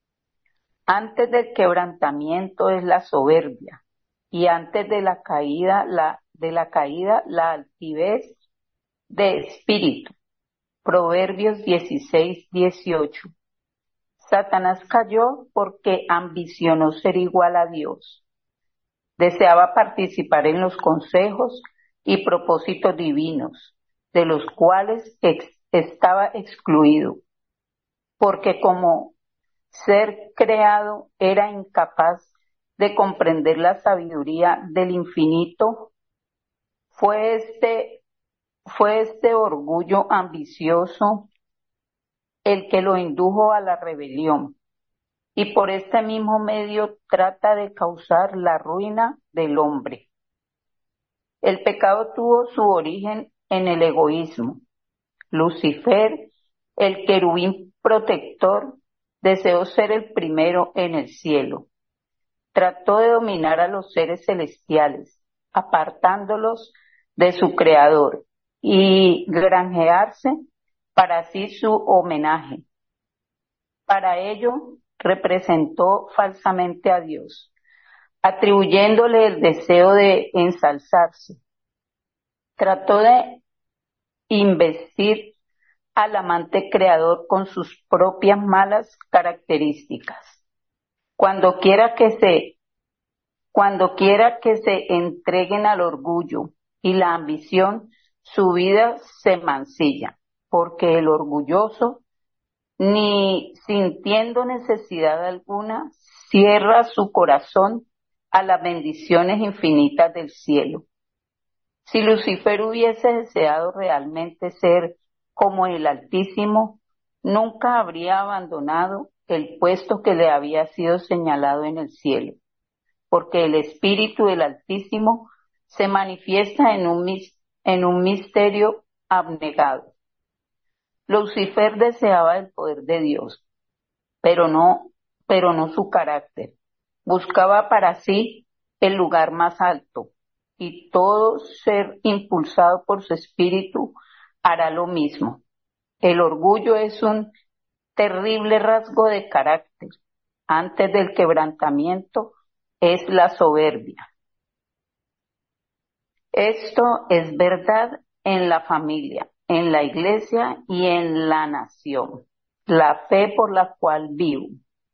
Antes del quebrantamiento es la soberbia, y antes de la caída la de la caída la altivez de espíritu. Proverbios dieciséis, dieciocho. Satanás cayó porque ambicionó ser igual a Dios. Deseaba participar en los consejos y propósitos divinos, de los cuales ex estaba excluido, porque como ser creado era incapaz de comprender la sabiduría del infinito. Fue este, fue este orgullo ambicioso el que lo indujo a la rebelión, y por este mismo medio trata de causar la ruina del hombre. El pecado tuvo su origen en el egoísmo. Lucifer, el querubín protector, deseó ser el primero en el cielo. Trató de dominar a los seres celestiales, apartándolos de su creador, y granjearse para sí su homenaje. Para ello representó falsamente a Dios, atribuyéndole el deseo de ensalzarse. Trató de investir al amante creador con sus propias malas características. Cuando quiera que se, cuando quiera que se entreguen al orgullo y la ambición, su vida se mancilla, porque el orgulloso, ni sintiendo necesidad alguna, cierra su corazón a las bendiciones infinitas del cielo. Si Lucifer hubiese deseado realmente ser como el Altísimo, nunca habría abandonado el puesto que le había sido señalado en el cielo, porque el Espíritu del Altísimo se manifiesta en un, en un misterio abnegado. Lucifer deseaba el poder de Dios, pero no, pero no su carácter. Buscaba para sí el lugar más alto, y todo ser impulsado por su espíritu hará lo mismo. El orgullo es un terrible rasgo de carácter. Antes del quebrantamiento es la soberbia. Esto es verdad en la familia, en la iglesia y en la nación. La fe por la cual vivo.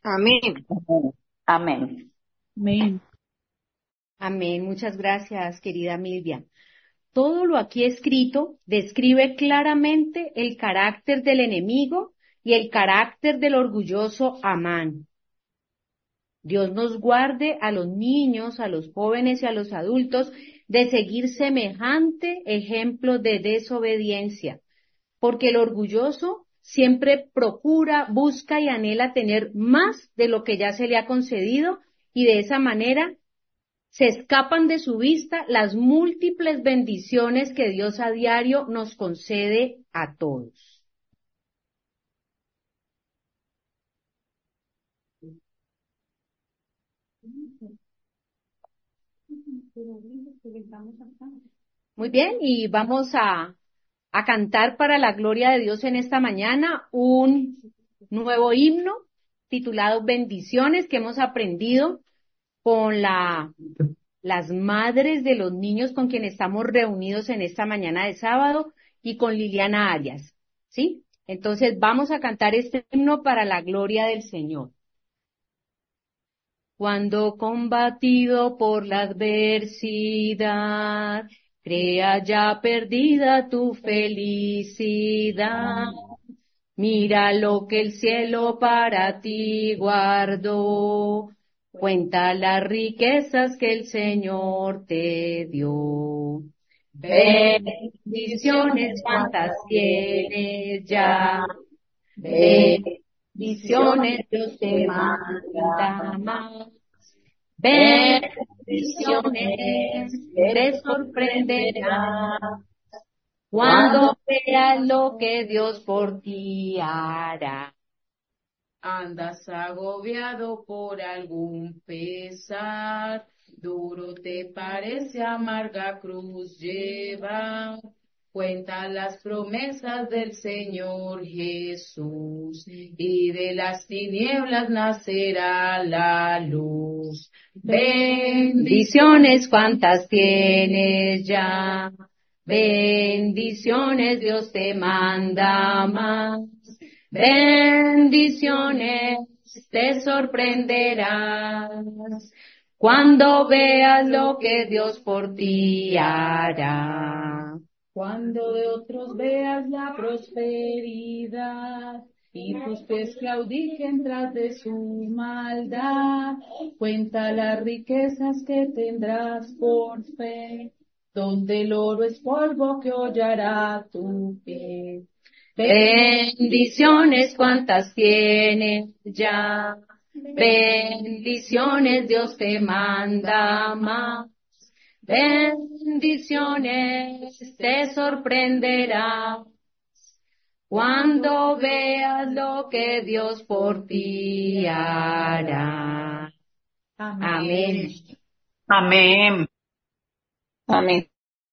Amén. Amén. Amén. Amén. Muchas gracias, querida Milvia. Todo lo aquí escrito describe claramente el carácter del enemigo y el carácter del orgulloso Amán. Dios nos guarde a los niños, a los jóvenes y a los adultos de seguir semejante ejemplo de desobediencia, porque el orgulloso siempre procura, busca y anhela tener más de lo que ya se le ha concedido y de esa manera se escapan de su vista las múltiples bendiciones que Dios a diario nos concede a todos. Muy bien, y vamos a, a cantar para la gloria de Dios en esta mañana un nuevo himno titulado Bendiciones que hemos aprendido con la, las madres de los niños con quienes estamos reunidos en esta mañana de sábado y con Liliana Arias, ¿sí? Entonces vamos a cantar este himno para la gloria del Señor. Cuando combatido por la adversidad, crea ya perdida tu felicidad. Mira lo que el cielo para ti guardó. Cuenta las riquezas que el Señor te dio. Bendiciones cuantas tienes ya. Bendiciones Dios te manda más. Bendiciones te sorprenderá cuando veas lo que Dios por ti hará. Andas agobiado por algún pesar, duro te parece amarga cruz llevar. Cuenta las promesas del Señor Jesús, y de las tinieblas nacerá la luz. Bendiciones cuantas tienes ya, bendiciones Dios te manda más. Bendiciones te sorprenderás cuando veas lo que Dios por ti hará. Cuando de otros veas la prosperidad y tus pies claudiquen tras de su maldad, cuenta las riquezas que tendrás por fe, donde el oro es polvo que hollará tu pie. Bendiciones cuantas tienes ya, bendiciones Dios te manda más. Bendiciones te sorprenderá cuando veas lo que Dios por ti hará. Amén. Amén. Amén.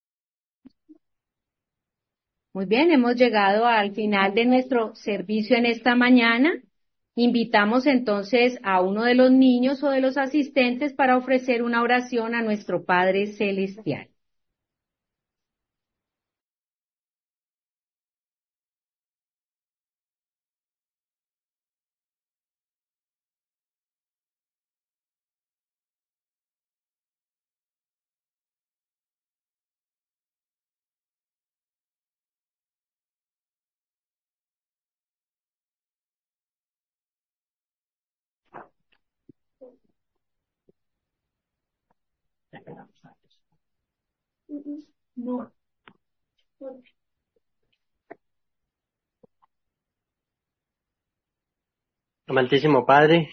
Muy bien, hemos llegado al final de nuestro servicio en esta mañana. Invitamos entonces a uno de los niños o de los asistentes para ofrecer una oración a nuestro Padre Celestial. No. Amantísimo Padre,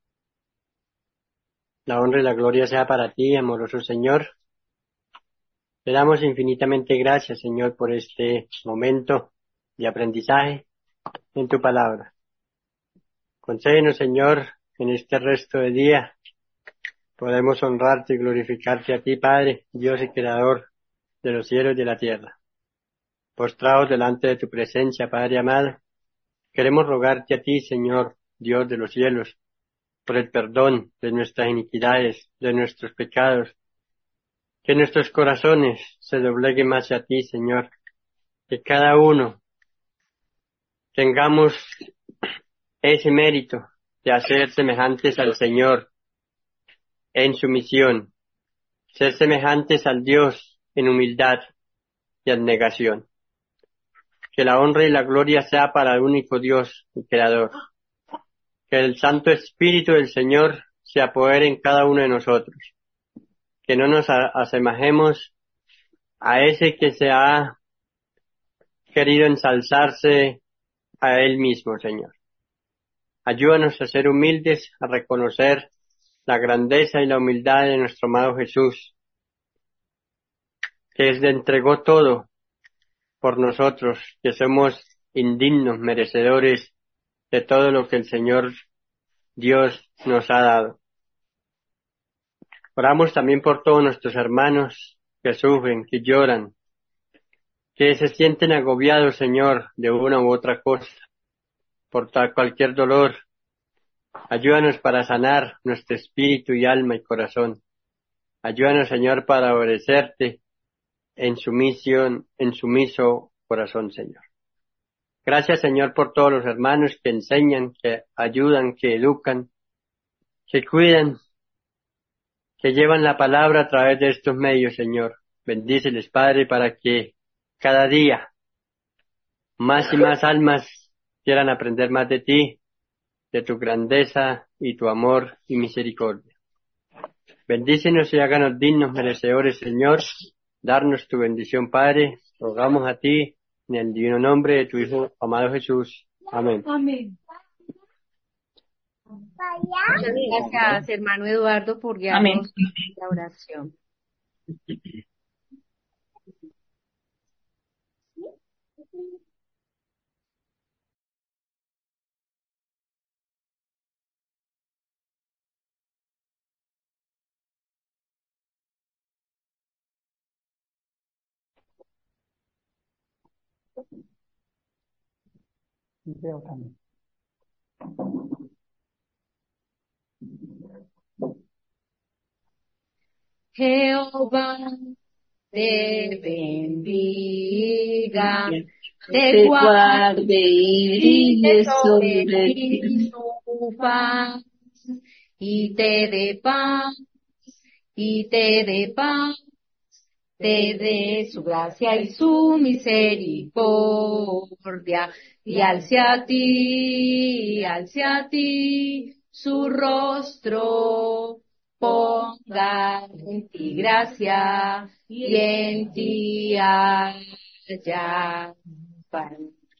la honra y la gloria sea para ti, amoroso Señor. Te damos infinitamente gracias, Señor, por este momento de aprendizaje en tu palabra. Concédenos, Señor, en este resto de día podemos honrarte y glorificarte a ti, Padre, Dios y Creador de los cielos y de la tierra. Postrados delante de tu presencia, Padre amado, queremos rogarte a ti, Señor, Dios de los cielos, por el perdón de nuestras iniquidades, de nuestros pecados, que nuestros corazones se dobleguen más a ti, Señor, que cada uno tengamos ese mérito de hacer semejantes al Señor en sumisión, ser semejantes al Dios en humildad y abnegación. Que la honra y la gloria sea para el único Dios y Creador. Que el Santo Espíritu del Señor se apodere en cada uno de nosotros. Que no nos asemejemos a ese que se ha querido ensalzarse a Él mismo, Señor. Ayúdanos a ser humildes, a reconocer la grandeza y la humildad de nuestro amado Jesús, que Él entregó todo por nosotros, que somos indignos, merecedores de todo lo que el Señor Dios nos ha dado. Oramos también por todos nuestros hermanos que sufren, que lloran, que se sienten agobiados, Señor, de una u otra cosa, por tal cualquier dolor. Ayúdanos para sanar nuestro espíritu y alma y corazón. Ayúdanos, Señor, para obedecerte en sumisión, en sumiso corazón, Señor. Gracias, Señor, por todos los hermanos que enseñan, que ayudan, que educan, que cuidan, que llevan la palabra a través de estos medios, Señor. Bendíceles, Padre, para que cada día más y más almas quieran aprender más de ti, de tu grandeza y tu amor y misericordia. Bendícenos y háganos dignos merecedores, Señor, darnos tu bendición, Padre. Rogamos a ti en el divino nombre de tu Hijo amado Jesús. Amén. Amén. Muchas gracias, hermano Eduardo, por guiarnos en la oración. Veo también. Jehová te bendiga, te guarde y brille sobre ti su faz, y te dé paz, y te dé paz, te dé su gracia y su misericordia, y alce a ti, alce a ti su rostro, ponga en ti gracia y en ti haya paz.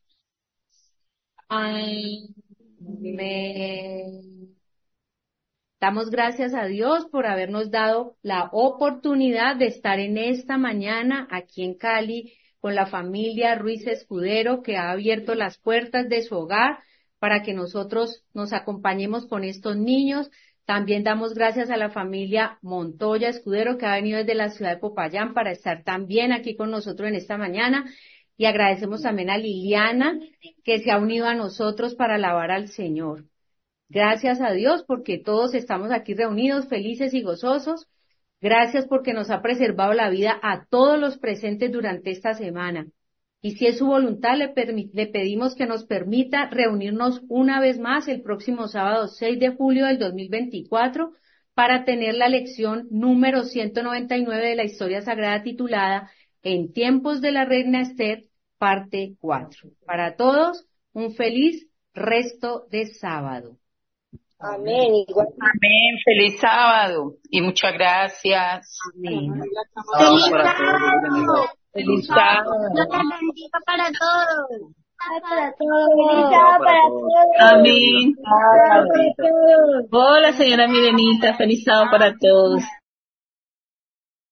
Amén. Damos gracias a Dios por habernos dado la oportunidad de estar en esta mañana aquí en Cali con la familia Ruiz Escudero, que ha abierto las puertas de su hogar para que nosotros nos acompañemos con estos niños. También damos gracias a la familia Montoya Escudero, que ha venido desde la ciudad de Popayán para estar también aquí con nosotros en esta mañana. Y agradecemos también a Liliana, que se ha unido a nosotros para alabar al Señor. Gracias a Dios porque todos estamos aquí reunidos, felices y gozosos. Gracias porque nos ha preservado la vida a todos los presentes durante esta semana. Y si es su voluntad, le, le pedimos que nos permita reunirnos una vez más el próximo sábado seis de julio del dos mil veinticuatro para tener la lección número ciento noventa y nueve de la historia sagrada titulada En tiempos de la reina Esther, parte cuatro. Para todos, un feliz resto de sábado. Amén. Igual. Amén. Feliz sábado y muchas gracias. Amén. Feliz sábado. Feliz sábado. Dios te bendiga para todos. Para todos. Feliz sábado para todos. Amén. Feliz sábado para todos. Hola, señora Milenita. Feliz sábado para todos.